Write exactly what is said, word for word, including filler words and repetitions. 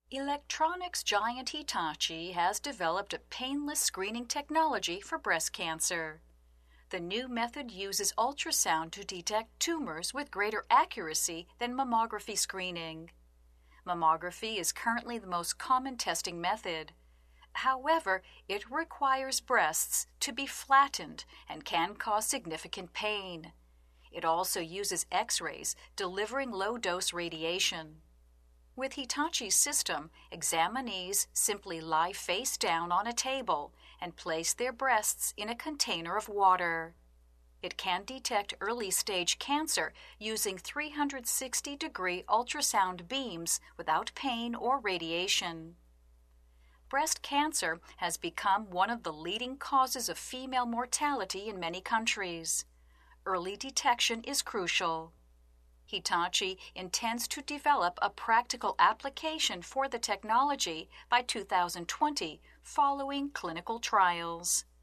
Electronics giant Hitachi has developed a painless screening technology for breast cancer. The new method uses ultrasound to detect tumors with greater accuracy than mammography screening. Mammography is currently the most common testing method. However, it requires breasts to be flattened and can cause significant pain. It also uses X-rays, delivering low-dose radiation. With Hitachi's system, examinees simply lie face down on a table and place their breasts in a container of water. It can detect early-stage cancer using three hundred sixty degree ultrasound beams without pain or radiation. Breast cancer has become one of the leading causes of female mortality in many countries. Early detection is crucial. Hitachi intends to develop a practical application for the technology by two thousand twenty following clinical trials.